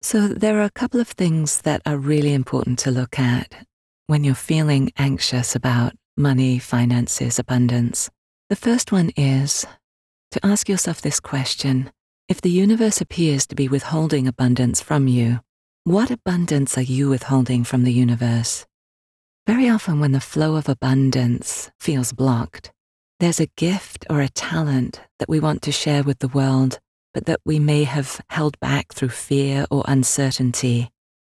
So, there are a couple of things that are really important to look at when you're feeling anxious about money, finances, abundance. The first one is to ask yourself this question: if the universe appears to be withholding abundance from you, what abundance are you withholding from the universe? Very often, when the flow of abundance feels blocked, there's a gift or a talent that we want to share with the world, but that we may have held back through fear or uncertainty.